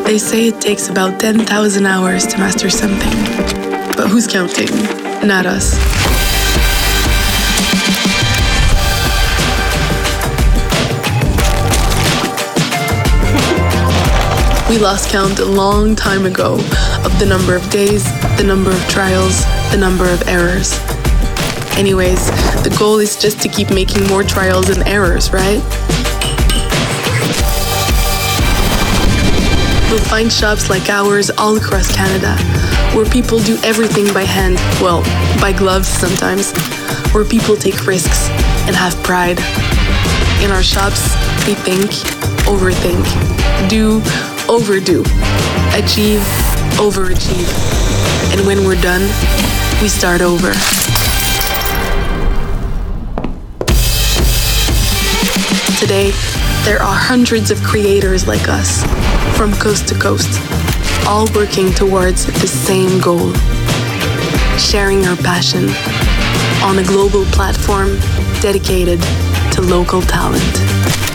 They say it takes about 10,000 hours to master something. But who's counting? Not us. We lost count a long time ago of the number of days, the number of trials, the number of errors. Anyways, the goal is just to keep making more trials and errors, right? We'll find shops like ours all across Canada, where people do everything by hand, well, by gloves sometimes, where people take risks and have pride. In our shops, we think, overthink, do, overdo, achieve, overachieve. And when we're done, we start over. Today, there are hundreds of creators like us, from coast to coast, all working towards the same goal, sharing our passion on a global platform dedicated to local talent.